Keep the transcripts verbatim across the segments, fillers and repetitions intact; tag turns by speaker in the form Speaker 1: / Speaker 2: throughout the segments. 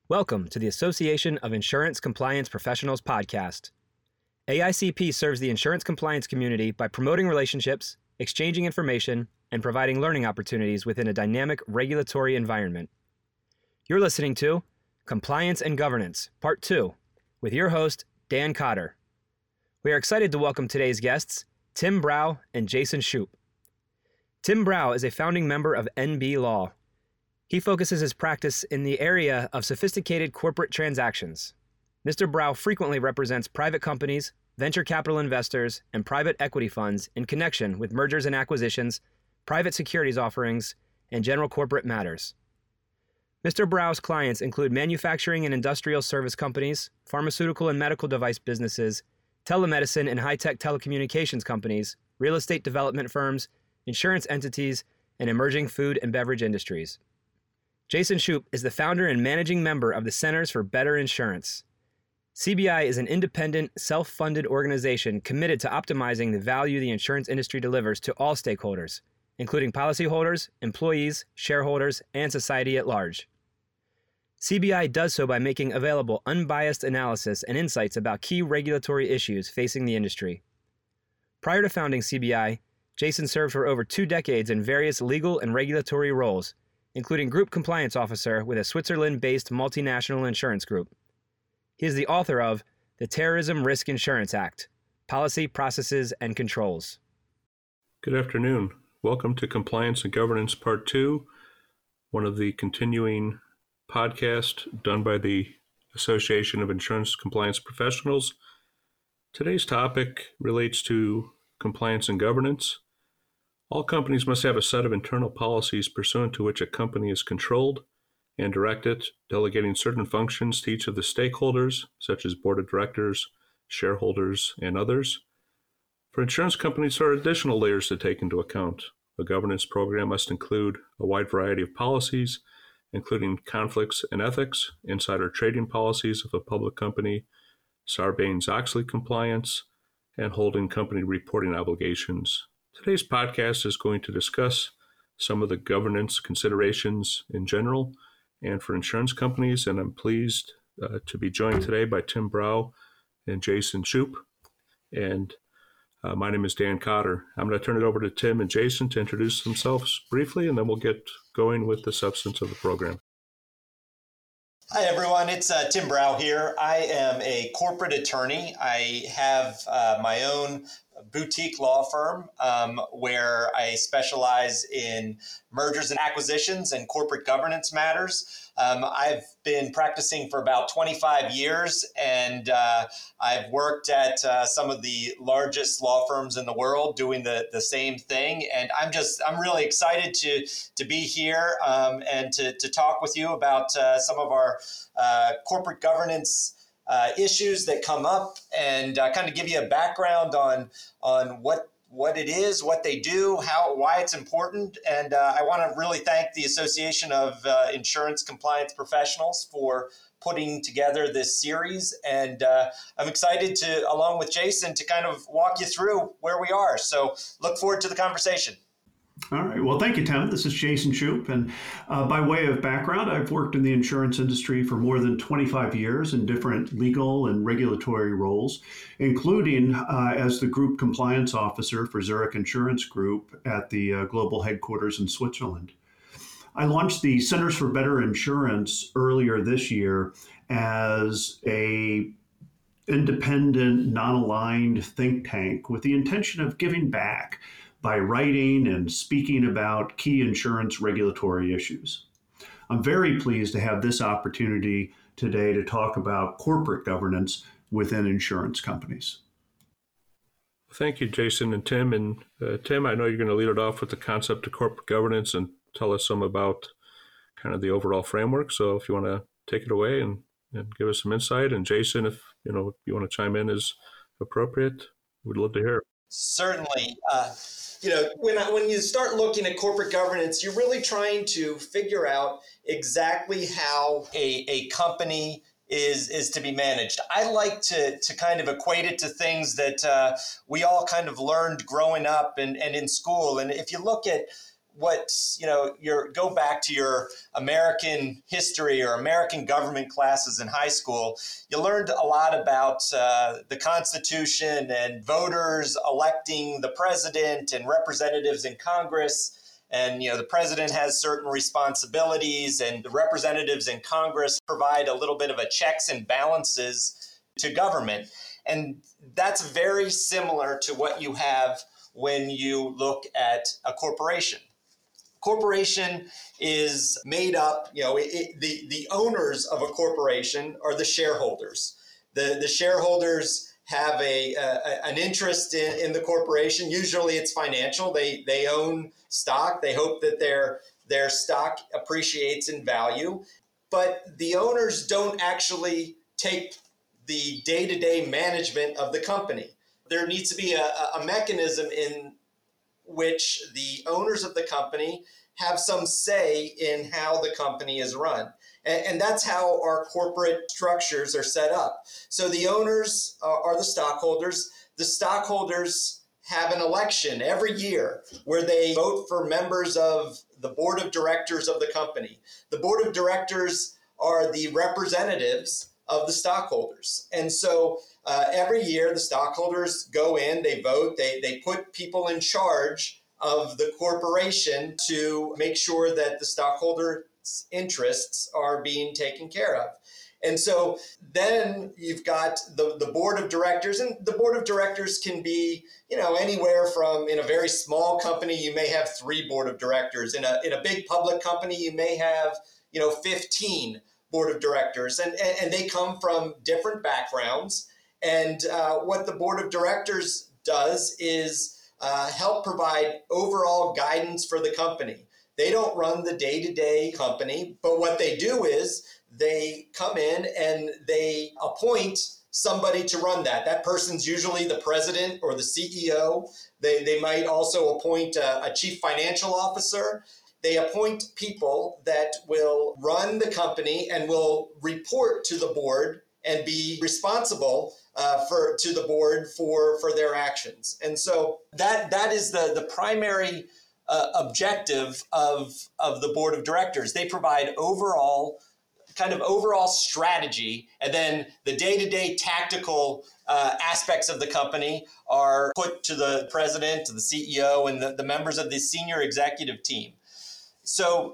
Speaker 1: Welcome to the Association of Insurance Compliance Professionals podcast. A I C P serves the insurance compliance community by promoting relationships, exchanging information, and providing learning opportunities within a dynamic regulatory environment. You're listening to Compliance and Governance, Part two, with your host, Dan Cotter. We are excited to welcome today's guests, Tim Brow and Jason Shoup. Tim Brow is a founding member of N B Law. He focuses his practice in the area of sophisticated corporate transactions. Mister Brow frequently represents private companies, venture capital investors, and private equity funds in connection with mergers and acquisitions, private securities offerings, and general corporate matters. Mister Brow's clients include manufacturing and industrial service companies, pharmaceutical and medical device businesses, telemedicine and high-tech telecommunications companies, real estate development firms, insurance entities, and emerging food and beverage industries. Jason Shoup is the founder and managing member of the Centers for Better Insurance. C B I is an independent, self-funded organization committed to optimizing the value the insurance industry delivers to all stakeholders, including policyholders, employees, shareholders, and society at large. C B I does so by making available unbiased analysis and insights about key regulatory issues facing the industry. Prior to founding C B I, Jason served for over two decades in various legal and regulatory roles, including Group Compliance Officer with a Switzerland-based multinational insurance group. He is the author of The Terrorism Risk Insurance Act, Policy, Processes, and Controls.
Speaker 2: Good afternoon. Welcome to Compliance and Governance Part two, one of the continuing podcasts done by the Association of Insurance Compliance Professionals. Today's topic relates to compliance and governance. All companies must have a set of internal policies pursuant to which a company is controlled and directed, delegating certain functions to each of the stakeholders, such as board of directors, shareholders, and others. For insurance companies, there are additional layers to take into account. A governance program must include a wide variety of policies, including conflicts and ethics, insider trading policies of a public company, Sarbanes-Oxley compliance, and holding company reporting obligations. Today's podcast is going to discuss some of the governance considerations in general and for insurance companies, and I'm pleased uh, to be joined today by Tim Brow and Jason Shoup. And uh, my name is Dan Cotter. I'm going to turn it over to Tim and Jason to introduce themselves briefly, and then we'll get going with the substance of the program.
Speaker 3: Hi, everyone. It's uh, Tim Brow here. I am a corporate attorney. I have uh, my own boutique law firm um, where I specialize in mergers and acquisitions and corporate governance matters. Um, I've been practicing for about twenty-five years, and uh, I've worked at uh, some of the largest law firms in the world doing the, the same thing. And I'm just, I'm really excited to, to be here um, and to, to talk with you about uh, some of our uh, corporate governance Uh, issues that come up, and uh, kind of give you a background on on what what it is, what they do, how why it's important. And uh, I want to really thank the Association of uh, Insurance Compliance Professionals for putting together this series. And uh, I'm excited to, along with Jason, to kind of walk you through where we are. So look forward to the conversation.
Speaker 4: All right. Well, thank you, Tim. This is Jason Shoup. And uh, by way of background, I've worked in the insurance industry for more than twenty-five years in different legal and regulatory roles, including uh, as the Group Compliance Officer for Zurich Insurance Group at the uh, global headquarters in Switzerland. I launched the Centers for Better Insurance earlier this year as a independent, non-aligned think tank with the intention of giving back by writing and speaking about key insurance regulatory issues. I'm very pleased to have this opportunity today to talk about corporate governance within insurance companies.
Speaker 2: Thank you, Jason and Tim. And uh, Tim, I know you're going to lead it off with the concept of corporate governance and tell us some about kind of the overall framework. So if you want to take it away and, and give us some insight. And Jason, if you know if you want to chime in as appropriate, we'd love to hear it.
Speaker 3: Certainly. Uh, you know, when I, when you start looking at corporate governance, you're really trying to figure out exactly how a, a company is is to be managed. I like to to kind of equate it to things that uh, we all kind of learned growing up and, and in school. And if you look at what, you know, your go back to your American history or American government classes in high school, you learned a lot about uh, the Constitution and voters electing the president and representatives in Congress. And, you know, the president has certain responsibilities, and the representatives in Congress provide a little bit of a checks and balances to government. And that's very similar to what you have when you look at a corporation. Corporation is made up, you know, it, it, the, the owners of a corporation are the shareholders. The, the shareholders have a, a an interest in, in the corporation. Usually it's financial. They they own stock. They hope that their their stock appreciates in value. But the owners don't actually take the day-to-day management of the company. There needs to be a, a mechanism in which the owners of the company have some say in how the company is run. And, and that's how our corporate structures are set up. So the owners are, are the stockholders. The stockholders have an election every year where they vote for members of the board of directors of the company. The board of directors are the representatives of the stockholders. And so uh, every year the stockholders go in, they vote, they, they put people in charge of the corporation to make sure that the stockholders' interests are being taken care of. And so then you've got the, the board of directors, and the board of directors can be, you know, anywhere from, in a very small company, you may have three board of directors. In a, in a big public company, you may have, you know, fifteen board of directors, and, and, and they come from different backgrounds. And uh, what the board of directors does is uh, help provide overall guidance for the company. They don't run the day-to-day company, but what they do is they come in and they appoint somebody to run that. That person's usually the president or the C E O. They, they might also appoint a, a chief financial officer. They appoint people that will run the company and will report to the board and be responsible uh, for to the board for, for their actions. And so that that is the, the primary uh, objective of, of the board of directors. They provide overall kind of overall strategy, and then the day-to-day tactical uh, aspects of the company are put to the president, to the C E O, and the, the members of the senior executive team. So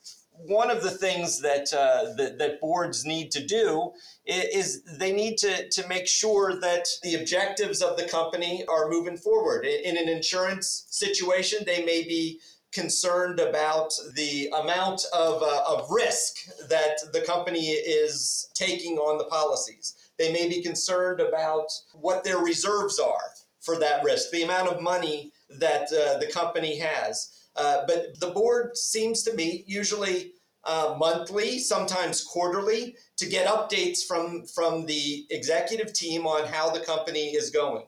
Speaker 3: one of the things that, uh, that that boards need to do is they need to, to make sure that the objectives of the company are moving forward. In an insurance situation, they may be concerned about the amount of, uh, of risk that the company is taking on the policies. They may be concerned about what their reserves are for that risk, the amount of money that uh, the company has. Uh, but the board seems to meet usually uh, monthly, sometimes quarterly, to get updates from, from the executive team on how the company is going.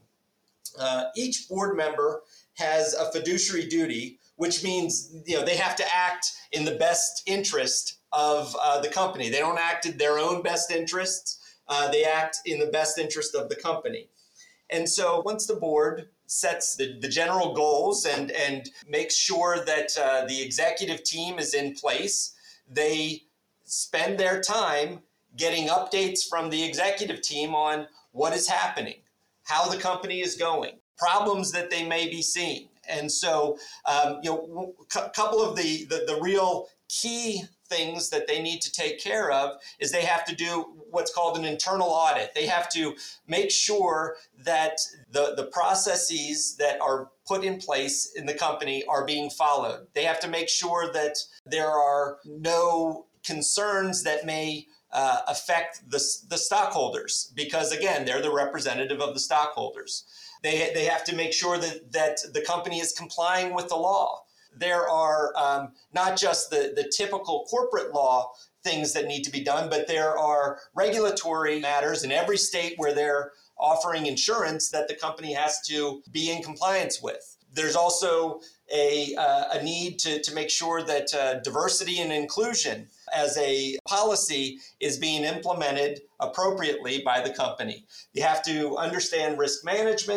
Speaker 3: Uh, each board member has a fiduciary duty, which means, you know, they have to act in the best interest of uh, the company. They don't act in their own best interests. Uh, they act in the best interest of the company. And so once the board sets the, the general goals and, and makes sure that uh, the executive team is in place, they spend their time getting updates from the executive team on what is happening, how the company is going, problems that they may be seeing. And so, um, you know, a couple of the, the, the real key things that they need to take care of is they have to do what's called an internal audit. They have to make sure that the, the processes that are put in place in the company are being followed. They have to make sure that there are no concerns that may uh, affect the, the stockholders, because again, they're the representative of the stockholders. They, they have to make sure that, that the company is complying with the law. There are um, not just the, the typical corporate law things that need to be done, but there are regulatory matters in every state where they're offering insurance that the company has to be in compliance with. There's also a, uh, a need to, to make sure that uh, diversity and inclusion as a policy is being implemented appropriately by the company. You have to understand risk management.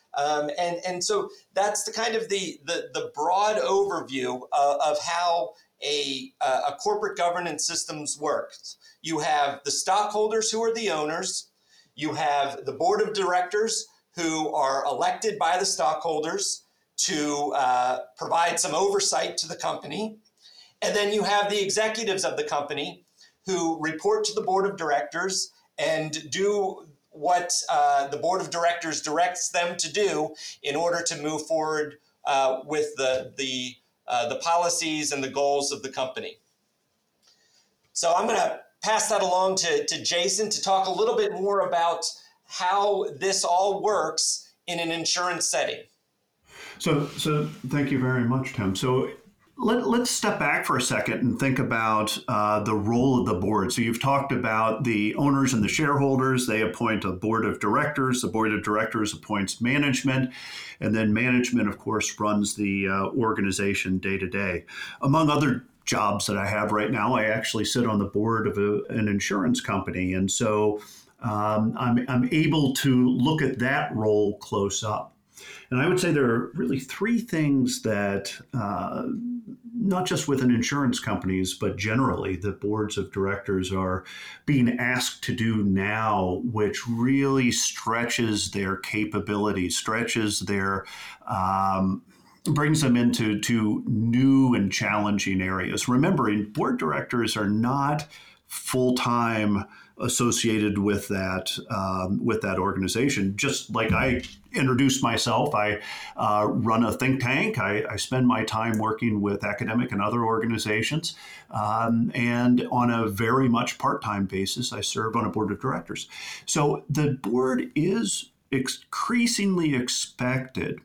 Speaker 3: Um, and, and so that's the kind of the, the, the broad overview of, of how a, a corporate governance systems works. You have the stockholders who are the owners. You have the board of directors who are elected by the stockholders to uh, provide some oversight to the company. And then you have the executives of the company who report to the board of directors and do what uh, the board of directors directs them to do in order to move forward uh, with the, the, uh, the policies and the goals of the company. So I'm going to pass that along to, to Jason to talk a little bit more about how this all works in an insurance setting.
Speaker 4: So, so thank you very much, Tim. So let, let's step back for a second and think about uh, the role of the board. So you've talked about the owners and the shareholders. They appoint a board of directors. The board of directors appoints management. And then management, of course, runs the uh, organization day to day. Among other jobs that I have right now, I actually sit on the board of a, an insurance company. And so um, I'm, I'm able to look at that role close up. And I would say there are really three things that, uh, not just within insurance companies, but generally the boards of directors are being asked to do now, which really stretches their capabilities, stretches their, um, brings them into to new and challenging areas. Remembering, board directors are not full-time associated with that um, with that organization. Just like I introduced myself, I uh, run a think tank. I, I spend my time working with academic and other organizations, um, and on a very much part-time basis, I serve on a board of directors. So the board is increasingly expected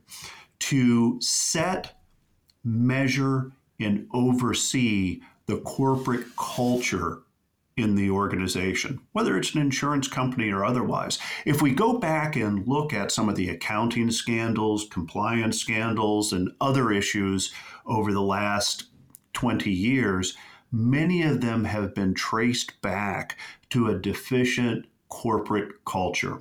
Speaker 4: to set, measure, and oversee the corporate culture in the organization, whether it's an insurance company or otherwise. If we go back and look at some of the accounting scandals, compliance scandals, and other issues over the last twenty years, many of them have been traced back to a deficient corporate culture.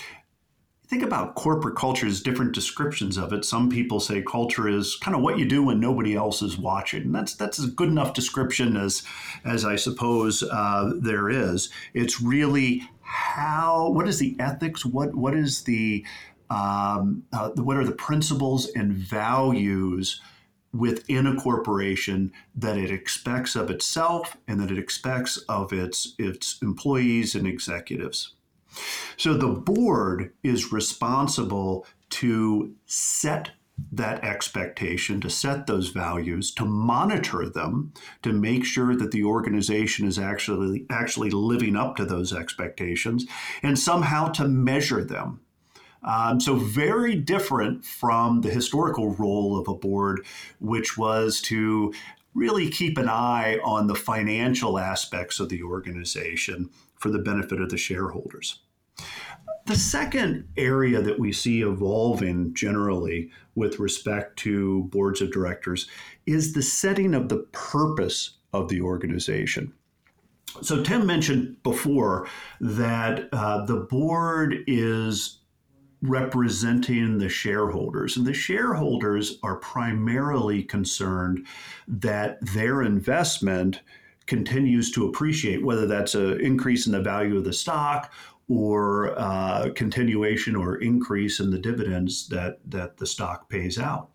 Speaker 4: Think about corporate culture as different descriptions of it. Some people say culture is kind of what you do when nobody else is watching. And that's that's a good enough description as, as I suppose uh, there is. It's really how, what is the ethics? What what is the, um, uh, what are the principles and values within a corporation that it expects of itself and that it expects of its its employees and executives? So the board is responsible to set that expectation, to set those values, to monitor them, to make sure that the organization is actually actually living up to those expectations, and somehow to measure them. Um, so very different from the historical role of a board, which was to really keep an eye on the financial aspects of the organization for the benefit of the shareholders. The second area that we see evolving generally with respect to boards of directors is the setting of the purpose of the organization. So Tim mentioned before that uh, the board is representing the shareholders, and the shareholders are primarily concerned that their investment continues to appreciate, whether that's an increase in the value of the stock or uh, continuation or increase in the dividends that, that the stock pays out.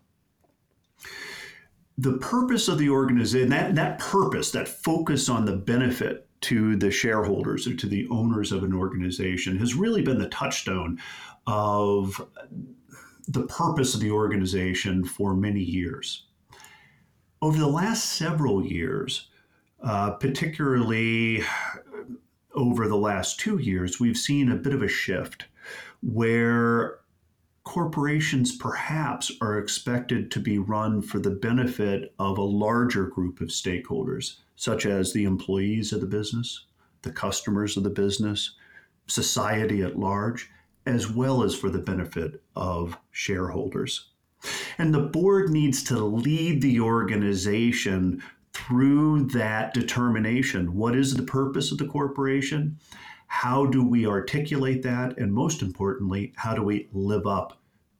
Speaker 4: The purpose of the organization, that, that purpose, that focus on the benefit to the shareholders or to the owners of an organization has really been the touchstone of the purpose of the organization for many years. Over the last several years, uh, particularly over the last two years, we've seen a bit of a shift where corporations perhaps are expected to be run for the benefit of a larger group of stakeholders, such as the employees of the business, the customers of the business, society at large, as well as for the benefit of shareholders. And the board needs to lead the organization through that determination. What is the purpose of the corporation? How do we articulate that? And most importantly, how do we live up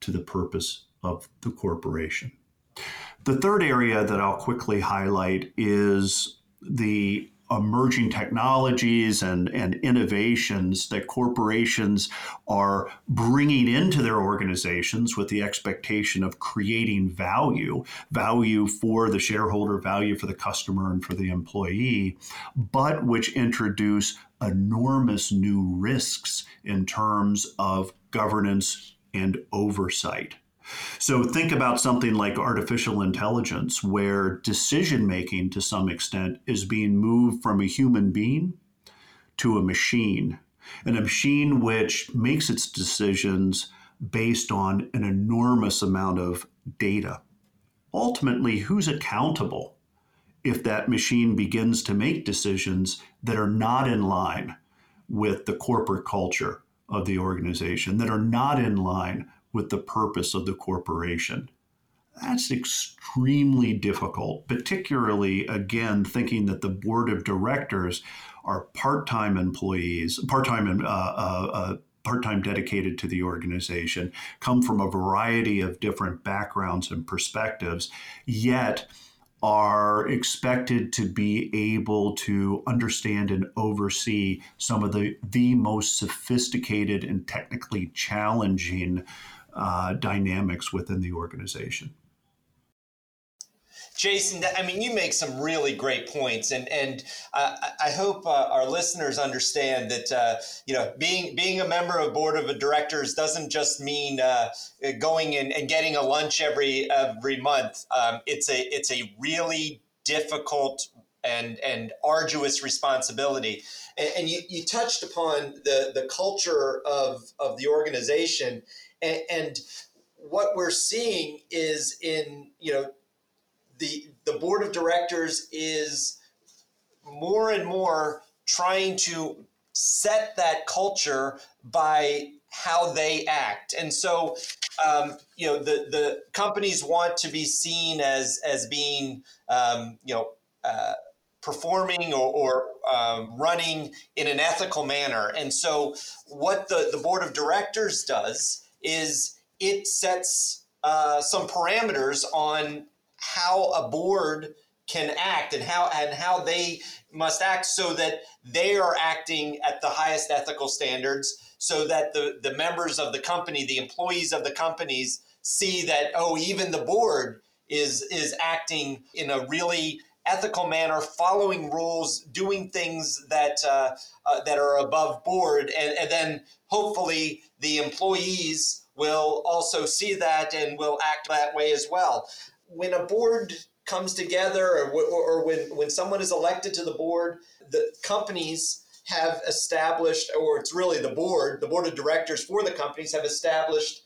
Speaker 4: to the purpose of the corporation. The third area that I'll quickly highlight is the emerging technologies and, and innovations that corporations are bringing into their organizations with the expectation of creating value, value for the shareholder, value for the customer and for the employee, but which introduce enormous new risks in terms of governance and oversight. So think about something like artificial intelligence, where decision-making to some extent is being moved from a human being to a machine, and a machine which makes its decisions based on an enormous amount of data. Ultimately, who's accountable if that machine begins to make decisions that are not in line with the corporate culture of the organization, that are not in line with the purpose of the corporation? That's extremely difficult, particularly, again, thinking that the board of directors are part-time employees, part-time uh, uh, uh, part-time dedicated to the organization, come from a variety of different backgrounds and perspectives, yet are expected to be able to understand and oversee some of the, the most sophisticated and technically challenging uh, dynamics within the organization.
Speaker 3: Jason, I mean, you make some really great points, and and uh, I hope uh, our listeners understand that uh, you know being being a member of board of directors doesn't just mean uh, going in and getting a lunch every every month. Um, it's a it's a really difficult and and arduous responsibility. And, and you, you touched upon the the culture of of the organization, and, and what we're seeing is in you know. The, the board of directors is more and more trying to set that culture by how they act. And so, um, you know, the, the companies want to be seen as, as being, um, you know, uh, performing or, or um, running in an ethical manner. And so what the, the board of directors does is it sets uh, some parameters on how a board can act and how and how they must act so that they are acting at the highest ethical standards, so that the, the members of the company, the employees of the companies see that, oh, even the board is is acting in a really ethical manner, following rules, doing things that uh, uh, that are above board, and, and then hopefully the employees will also see that and will act that way as well. When a board comes together, or, or when, when someone is elected to the board, the companies have established, or it's really the board, the board of directors for the companies have established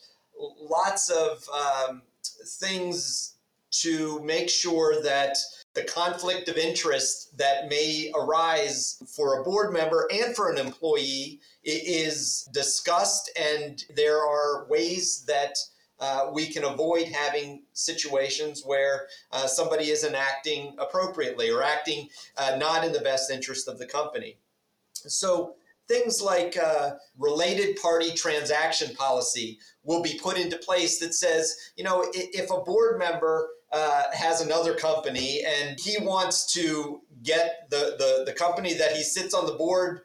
Speaker 3: lots of um, things to make sure that the conflict of interest that may arise for a board member and for an employee is discussed, and there are ways that Uh, we can avoid having situations where uh, somebody isn't acting appropriately or acting uh, not in the best interest of the company. So things like uh, related party transaction policy will be put into place that says, you know, if, if a board member uh, has another company and he wants to get the, the, the company that he sits on the board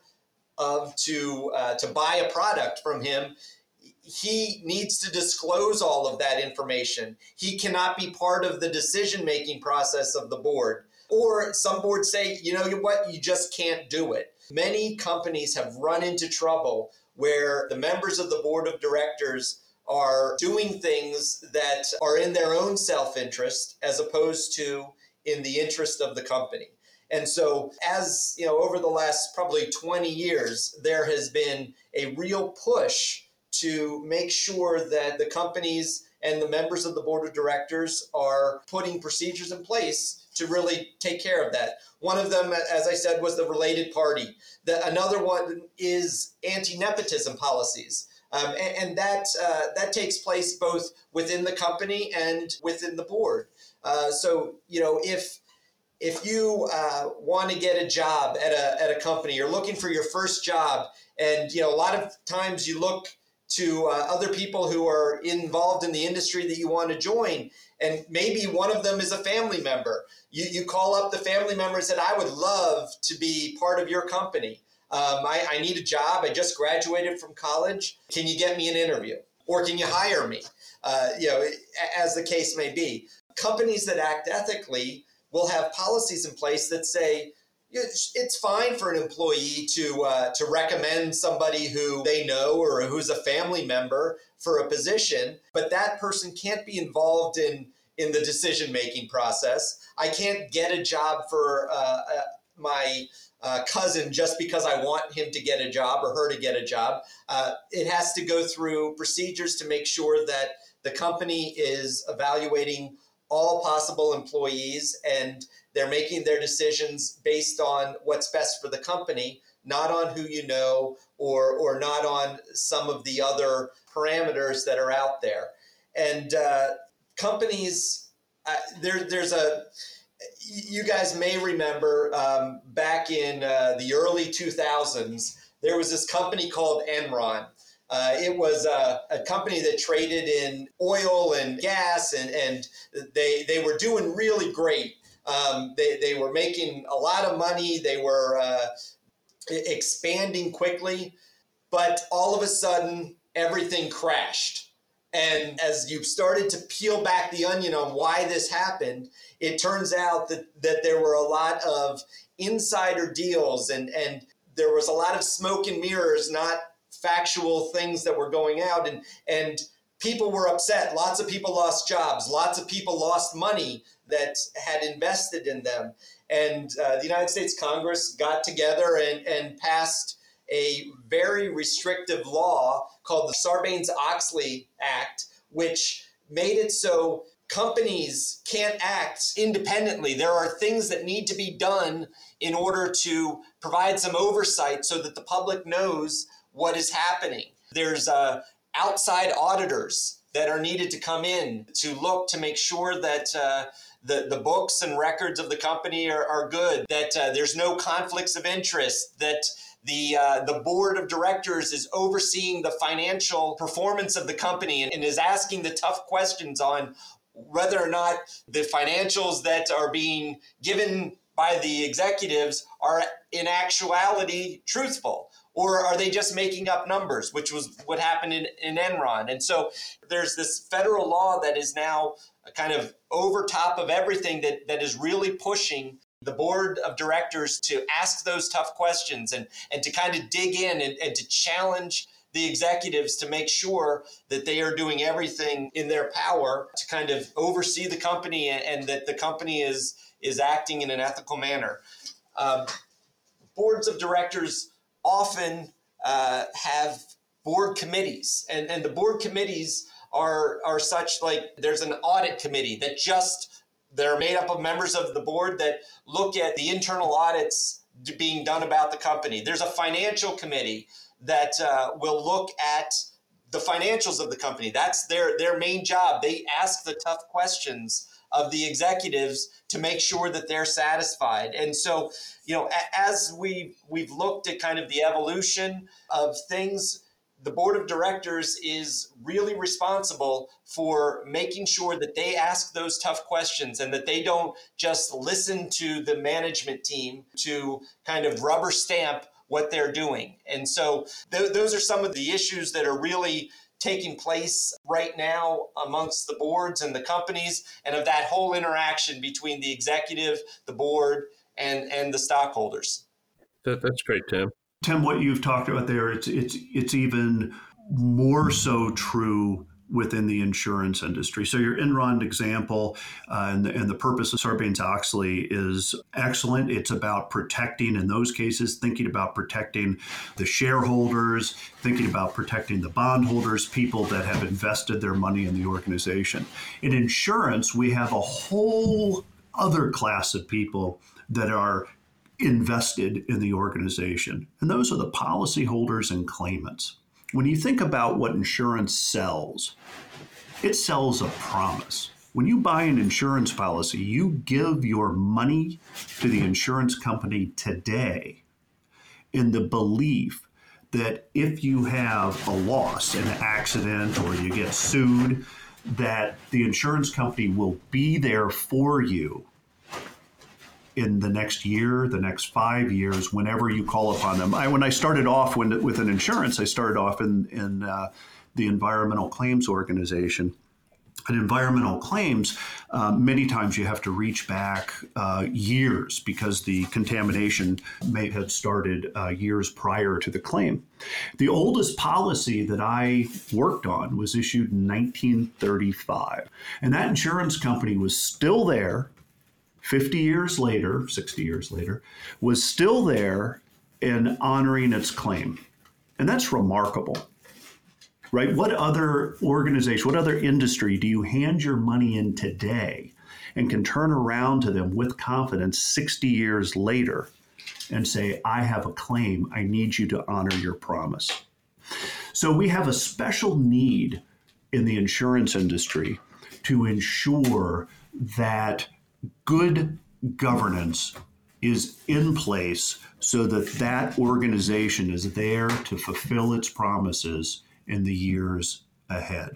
Speaker 3: of to uh, to buy a product from him, he needs to disclose all of that information. He cannot be part of the decision-making process of the board. Or some boards say, you know what, you just can't do it. Many companies have run into trouble where the members of the board of directors are doing things that are in their own self-interest as opposed to in the interest of the company. And so as, you know, over the last probably twenty years, there has been a real push to make sure that the companies and the members of the board of directors are putting procedures in place to really take care of that. One of them, as I said, was the related party. The, another one is anti-nepotism policies. Um, and, and that uh, that takes place both within the company and within the board. Uh, so, you know, if if you uh, want to get a job at a at a company, you're looking for your first job, and you know, a lot of times you look to uh, other people who are involved in the industry that you want to join. And maybe one of them is a family member. You, you call up the family member and said, I would love to be part of your company. Um, I, I need a job. I just graduated from college. Can you get me an interview? Or can you hire me? Uh, you know, as the case may be. Companies that act ethically will have policies in place that say, it's fine for an employee to uh, to recommend somebody who they know or who's a family member for a position, but that person can't be involved in, in the decision-making process. I can't get a job for uh, uh, my uh, cousin just because I want him to get a job or her to get a job. Uh, it has to go through procedures to make sure that the company is evaluating all possible employees and they're making their decisions based on what's best for the company, not on who you know or or not on some of the other parameters that are out there. And uh, companies, uh, there, there's a, you guys may remember um, back in uh, the early two thousands, there was this company called Enron. Uh, it was a, a company that traded in oil and gas, and, and they they were doing really great. Um, they, they were making a lot of money. They were uh, expanding quickly, but all of a sudden, everything crashed. And as you started to peel back the onion on why this happened, it turns out that, that there were a lot of insider deals and, and there was a lot of smoke and mirrors, not factual things that were going out. And, and people were upset. Lots of people lost jobs. Lots of people lost money that had invested in them. And uh, the United States Congress got together and, and passed a very restrictive law called the Sarbanes-Oxley Act, which made it so companies can't act independently. There are things that need to be done in order to provide some oversight so that the public knows what is happening. There's uh, outside auditors that are needed to come in to look to make sure that uh, the, the books and records of the company are, are good, that uh, there's no conflicts of interest, that the uh, the board of directors is overseeing the financial performance of the company and, and is asking the tough questions on whether or not the financials that are being given by the executives are in actuality truthful. Or are they just making up numbers, which was what happened in, in Enron? And so there's this federal law that is now kind of over top of everything that, that is really pushing the board of directors to ask those tough questions and, and to kind of dig in and, and to challenge the executives to make sure that they are doing everything in their power to kind of oversee the company and, and that the company is, is acting in an ethical manner. Um, boards of directors often uh, have board committees, and, and the board committees are, are such like there's an audit committee that just they're made up of members of the board that look at the internal audits being done about the company. There's a financial committee that uh, will look at the financials of the company. That's their, their main job. They ask the tough questions of the executives to make sure that they're satisfied. And so, you know, as we we've looked at kind of the evolution of things, the board of directors is really responsible for making sure that they ask those tough questions and that they don't just listen to the management team to kind of rubber stamp what they're doing. And so th- those are some of the issues that are really taking place right now amongst the boards and the companies and of that whole interaction between the executive, the board, and, and the stockholders.
Speaker 2: That, that's great, Tim.
Speaker 4: Tim, what you've talked about there, it's it's it's even more so true within the insurance industry. So your Enron example uh, and, the, and the purpose of Sarbanes-Oxley is excellent. It's about protecting, in those cases, thinking about protecting the shareholders, thinking about protecting the bondholders, people that have invested their money in the organization. In insurance, we have a whole other class of people that are invested in the organization. And those are the policyholders and claimants. When you think about what insurance sells, it sells a promise. When you buy an insurance policy, you give your money to the insurance company today in the belief that if you have a loss, an accident, or you get sued, that the insurance company will be there for you in the next year, the next five years, whenever you call upon them. I, when I started off when, with an insurance, I started off in, in uh, the Environmental Claims Organization. At environmental claims, uh, many times you have to reach back uh, years because the contamination may have started uh, years prior to the claim. The oldest policy that I worked on was issued in nineteen thirty-five, and that insurance company was still there fifty years later, sixty years later, was still there and honoring its claim. And that's remarkable. Right? What other organization, what other industry do you hand your money in today and can turn around to them with confidence sixty years later and say, I have a claim, I need you to honor your promise? So we have a special need in the insurance industry to ensure that good governance is in place so that that organization is there to fulfill its promises in the years ahead.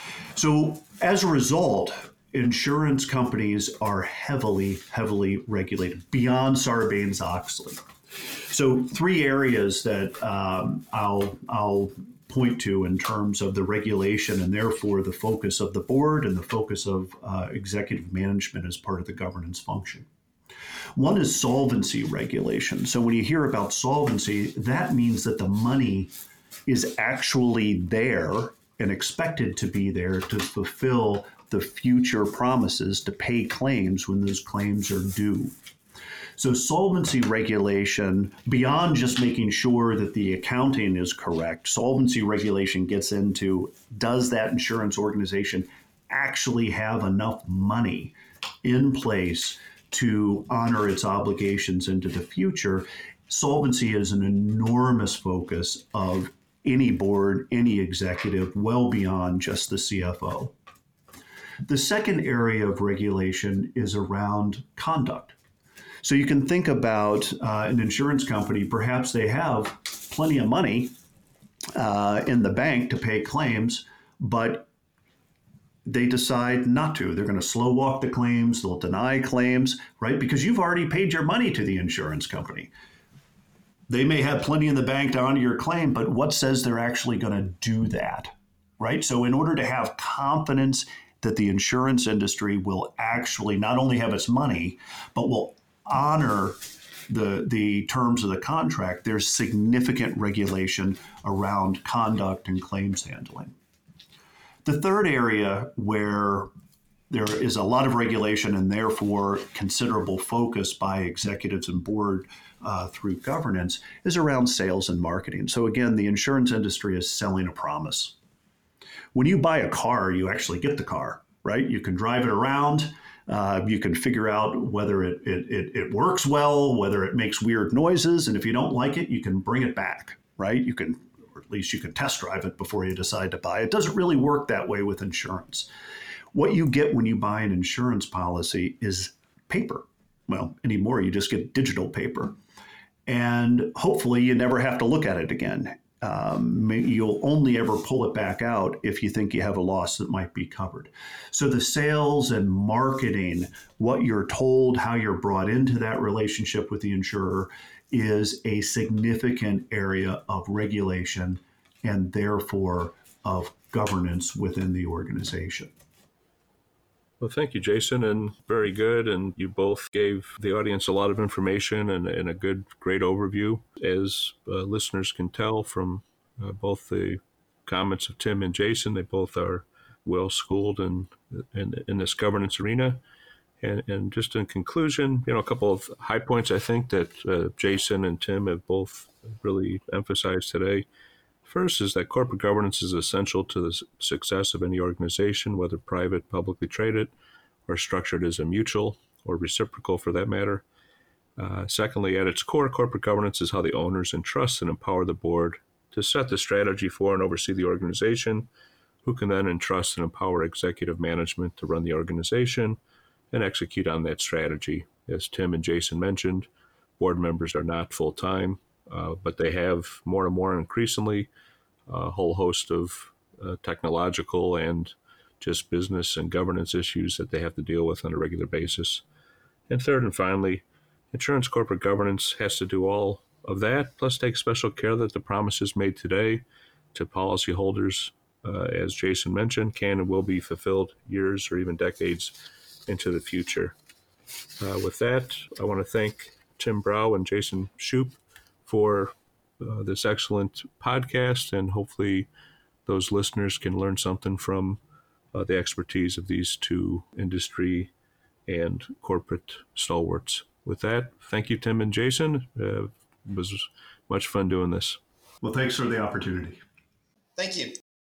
Speaker 4: So as a result, insurance companies are heavily, heavily regulated beyond Sarbanes-Oxley. So three areas that um, I'll, I'll point to in terms of the regulation and therefore the focus of the board and the focus of uh, executive management as part of the governance function. One is solvency regulation. So when you hear about solvency, that means that the money is actually there and expected to be there to fulfill the future promises to pay claims when those claims are due. So solvency regulation, beyond just making sure that the accounting is correct, solvency regulation gets into, does that insurance organization actually have enough money in place to honor its obligations into the future? Solvency is an enormous focus of any board, any executive, well beyond just the C F O. The second area of regulation is around conduct. So you can think about uh, an insurance company, perhaps they have plenty of money uh, in the bank to pay claims, but they decide not to. They're going to slow walk the claims, they'll deny claims, right? Because you've already paid your money to the insurance company. They may have plenty in the bank to honor your claim, but what says they're actually going to do that, right? So in order to have confidence that the insurance industry will actually not only have its money, but will honor the, the terms of the contract, there's significant regulation around conduct and claims handling. The third area where there is a lot of regulation and therefore considerable focus by executives and board uh, through governance is around sales and marketing. So again, the insurance industry is selling a promise. When you buy a car, you actually get the car, right? You can drive it around. Uh, you can figure out whether it, it, it, it works well, whether it makes weird noises. And if you don't like it, you can bring it back, right? You can, or at least you can test drive it before you decide to buy it. It doesn't really work that way with insurance. What you get when you buy an insurance policy is paper. Well, anymore, you just get digital paper. And hopefully you never have to look at it again. Um, you'll only ever pull it back out if you think you have a loss that might be covered. So the sales and marketing, what you're told, how you're brought into that relationship with the insurer is a significant area of regulation and therefore of governance within the organization.
Speaker 2: Well, thank you, Jason, and very good. And you both gave the audience a lot of information and, and a good, great overview. As uh, listeners can tell from uh, both the comments of Tim and Jason, they both are well-schooled in, in, in this governance arena. And, and just in conclusion, you know, a couple of high points I think that uh, Jason and Tim have both really emphasized today. First is that corporate governance is essential to the success of any organization, whether private, publicly traded, or structured as a mutual or reciprocal for that matter. Uh, secondly, at its core, corporate governance is how the owners entrust and empower the board to set the strategy for and oversee the organization, who can then entrust and empower executive management to run the organization and execute on that strategy. As Tim and Jason mentioned, board members are not full-time. uh, but they have more and more increasingly a whole host of uh, technological and just business and governance issues that they have to deal with on a regular basis. And third and finally, insurance corporate governance has to do all of that, plus take special care that the promises made today to policyholders, uh, as Jason mentioned, can and will be fulfilled years or even decades into the future. Uh, with that, I want to thank Tim Brow and Jason Shoup for uh, this excellent podcast, and hopefully those listeners can learn something from uh, the expertise of these two industry and corporate stalwarts. With that, thank you, Tim and Jason. Uh, it was much fun doing this.
Speaker 4: Well, thanks for the opportunity.
Speaker 3: Thank you.